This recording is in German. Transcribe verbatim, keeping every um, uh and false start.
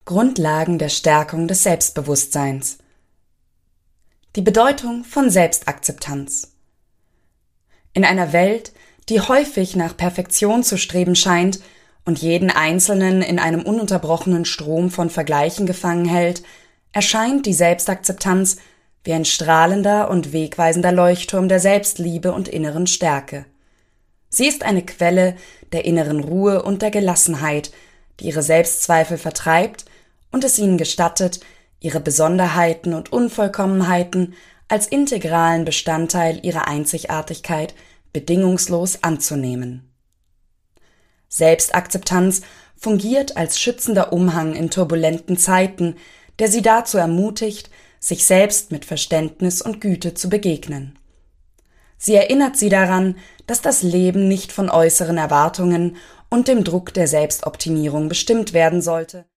Grundlagen der Stärkung des Selbstbewusstseins. Die Bedeutung von Selbstakzeptanz. In einer Welt, die häufig nach Perfektion zu streben scheint und jeden Einzelnen in einem ununterbrochenen Strom von Vergleichen gefangen hält, erscheint die Selbstakzeptanz wie ein strahlender und wegweisender Leuchtturm der Selbstliebe und inneren Stärke. Sie ist eine Quelle der inneren Ruhe und der Gelassenheit, die ihre Selbstzweifel vertreibt und es ihnen gestattet, ihre Besonderheiten und Unvollkommenheiten als integralen Bestandteil ihrer Einzigartigkeit bedingungslos anzunehmen. Selbstakzeptanz fungiert als schützender Umhang in turbulenten Zeiten, der sie dazu ermutigt, sich selbst mit Verständnis und Güte zu begegnen. Sie erinnert sie daran, dass das Leben nicht von äußeren Erwartungen und dem Druck der Selbstoptimierung bestimmt werden sollte,